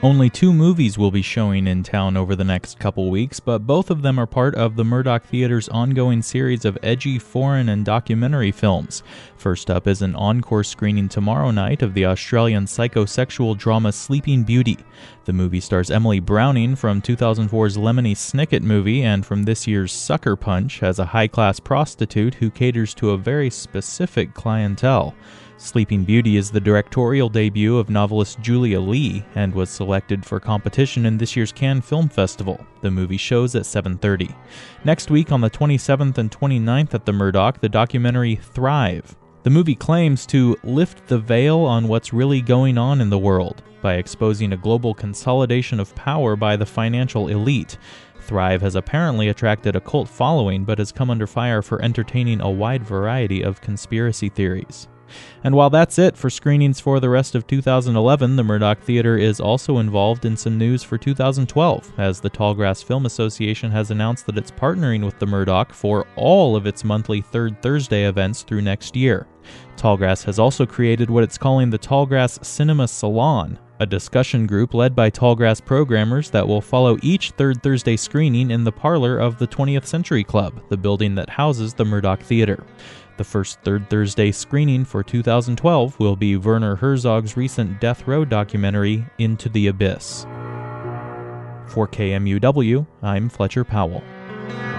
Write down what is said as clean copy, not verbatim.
Only 2 movies will be showing in town over the next couple weeks, but both of them are part of the Murdoch Theatre's ongoing series of edgy foreign and documentary films. First up is an encore screening tomorrow night of the Australian psychosexual drama Sleeping Beauty. The movie stars Emily Browning from 2004's Lemony Snicket movie and from this year's Sucker Punch as a high-class prostitute who caters to a very specific clientele. Sleeping Beauty is the directorial debut of novelist Julia Lee and was selected for competition in this year's Cannes Film Festival. The movie shows at 7:30. Next week on the 27th and 29th at the Murdoch, the documentary Thrive. The movie claims to lift the veil on what's really going on in the world by exposing a global consolidation of power by the financial elite. Thrive has apparently attracted a cult following but has come under fire for entertaining a wide variety of conspiracy theories. And while that's it for screenings for the rest of 2011, the Murdoch Theatre is also involved in some news for 2012, as the Tallgrass Film Association has announced that it's partnering with the Murdoch for all of its monthly Third Thursday events through next year. Tallgrass has also created what it's calling the Tallgrass Cinema Salon, a discussion group led by Tallgrass programmers that will follow each Third Thursday screening in the parlor of the 20th Century Club, the building that houses the Murdoch Theatre. The first Third Thursday screening for 2012 will be Werner Herzog's recent Death Row documentary, Into the Abyss. For KMUW, I'm Fletcher Powell.